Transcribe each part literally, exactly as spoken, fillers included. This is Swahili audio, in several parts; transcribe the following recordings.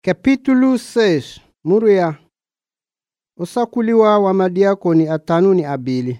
Capítulo seis. Muruya. Usakuliwa wa madiakoni atanu ni abili.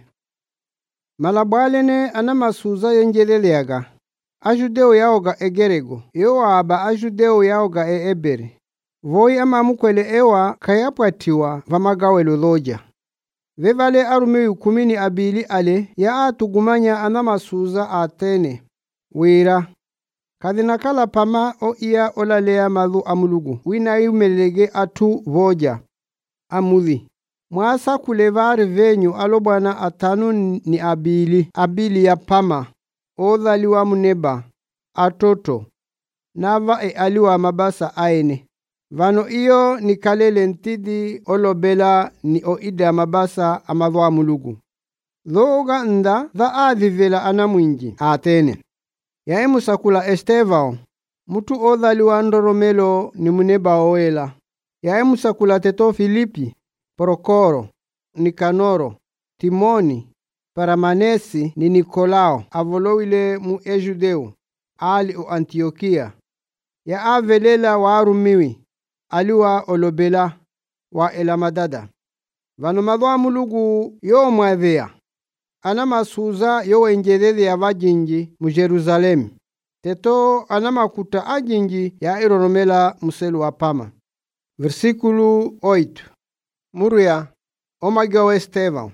Malabwalene ana masuza yenjeleleaga. Ajudeo yaoga egerego. Ewa aba ajudeo yaoga e ebere. Voi ama mukwele ewa kayapwatiwa vamagawelo loja. Vevale arume kumini abili ale ya atugumanya ana masuza atene. Wira. Kadhinakala pama o iya olalea malu amulugu. Wina yumelege atu voja. Amuli. Mwasa kulevari venyu alobwana atanu ni abili. Abili ya pama. Odhaliwa muneba. Atoto. Nava e aliwa mabasa aene. Vano iyo ni kalele ntidi olobela ni oida mabasa amadwa amulugu. Dhoga nda dha adhivela anamwinji. Atene. Yae musakula Estevao, mutu odhaliwa ndoromelo ni muneba owela. Yae musakula teto Filipi, Prokoro, Nikanoro, Timoni, Paramanesi ni Nikolao, avolowile mu Ejudeu, ali o Antiokia. Ya avelela wa arumiwi, aliwa olobela wa elamadada. Vanomadwa mulugu yo mwadhea. Anama suza yo enjelele ya vajinji mu Jerusalem. Teto anama kuta ajinji ya ironomela muselu wa pama. Versikulu oito. Muruya omagawa Estevao.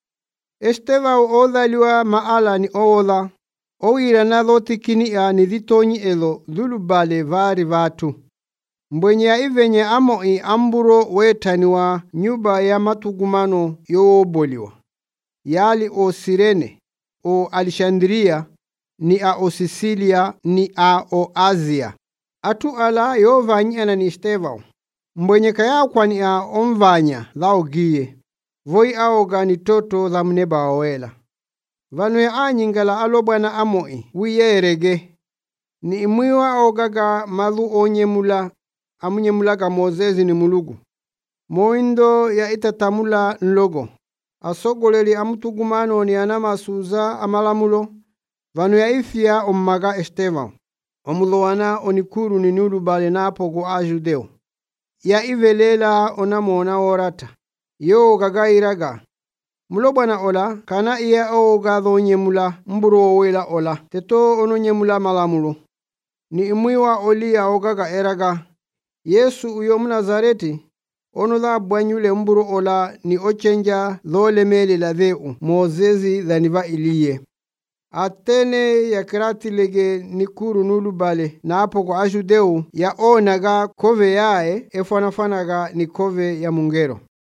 Estevao odhaliwa maala ni owola. Owira na dhoti kini ya nidhitonyi elo dhulubale vari vatu. Mbwenye ya ivenye amo i amburo wetaniwa nyuba ya matugumano yo oboliwa. Yali o Sirene, o Alexandria, ni a o Sicilia, ni a o Asia. Atu ala yo vanyana ni Estevao. Mbwenye kaya kwa ni a omvanya lao giye. Voi aoga ni toto za mneba awela. Vanu ya anyingala alobwana amoi, wiye erege. Ni imwiwa aogaga malu onyemula, amunyemulaga Mozezi ni mulugu. Moindo ya itatamula nlogo. Asogoleli amutugumano ni anama suza amalamulo. Vanu ya ifia ommaga Estevao. Omulowana onikuru ni nulubale napogo ajudeo. Ya ivelela onamona orata. Yo gagairaga. Mulobwana ola kana iya oga dhonyemula mburu owela ola. Teto ononyemula malamulo. Ni imwiwa olia ogaga eraga. Yesu uyo Mnazareti. Ono dha bwanyule mburu ola ni ochenja dhole mele la dheu. Mozezi dhaniva iliye. Atene ya kirati lege nikuru nulubale na hapo kwa ajudeu ya onaga kove yae efanafanaga ni kove ya mungero.